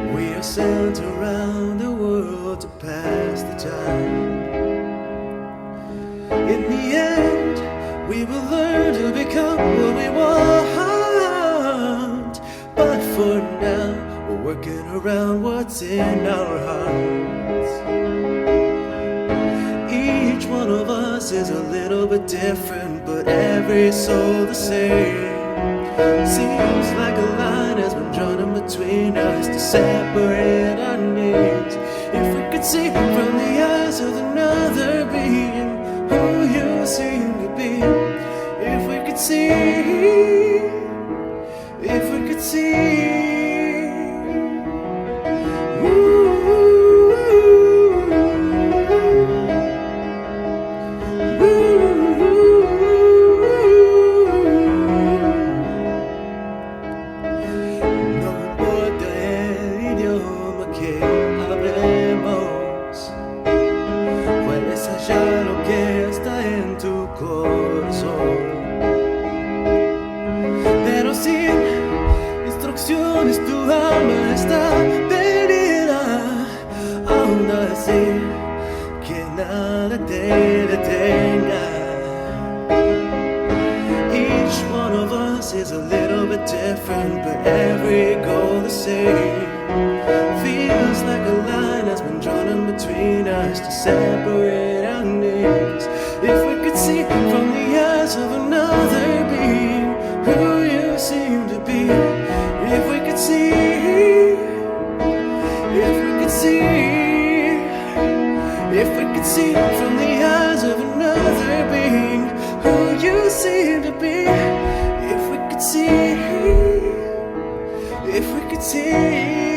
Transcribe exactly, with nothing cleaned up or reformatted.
We are sent around the world to pass the time. In the end, we will learn to become what we want. But for now, we're working around what's in our hearts. Each one of us is a little bit different, but every soul the same. Seems like a line has been drawn in between us to separate our needs. If we could see from the eyes of another being who you seem to be. If we could see, if we could see. Ya lo que está en tu corazón, pero sin instrucciones tu alma está perdida. Aún así, que nada te detenga. Each one of us is a little bit different, but every goal the same. Feels like a line has been drawn in between us to separate our needs. If we could see from the eyes of another being who you seem to be. If we could see, if we could see, if we could see from the eyes of another being who you seem to be. If we could see, if we could see.